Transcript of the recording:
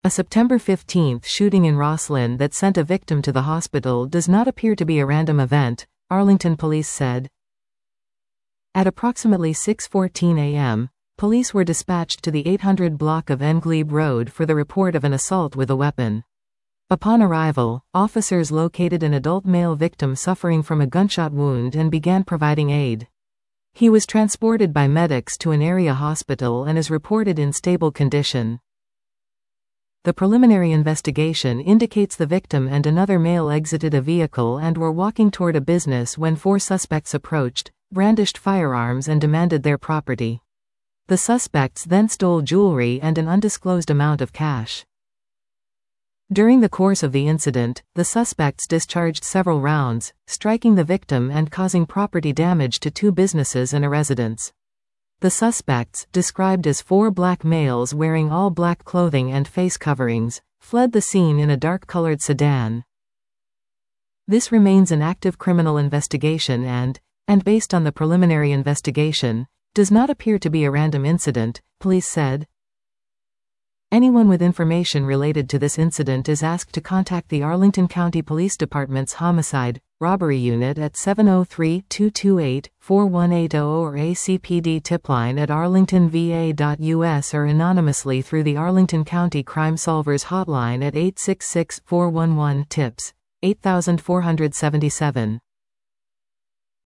A September 15 shooting in Rosslyn that sent a victim to the hospital does not appear to be a random event, Arlington police said. At approximately 6:14 a.m., police were dispatched to the 800 block of Englebe Road for the report of an assault with a weapon. Upon arrival, officers located an adult male victim suffering from a gunshot wound and began providing aid. He was transported by medics to an area hospital and is reported in stable condition. The preliminary investigation indicates the victim and another male exited a vehicle and were walking toward a business when 4 suspects approached, brandished firearms and demanded their property. The suspects then stole jewelry and an undisclosed amount of cash. During the course of the incident, the suspects discharged several rounds, striking the victim and causing property damage to 2 businesses and a residence. The suspects, described as 4 black males wearing all black clothing and face coverings, fled the scene in a dark-colored sedan. This remains an active criminal investigation and based on the preliminary investigation, does not appear to be a random incident, police said. Anyone with information related to this incident is asked to contact the Arlington County Police Department's Homicide, Robbery Unit at 703-228-4180 or ACPD tipline at arlingtonva.us or anonymously through the Arlington County Crime Solvers Hotline at 866-411-TIPS, 8477.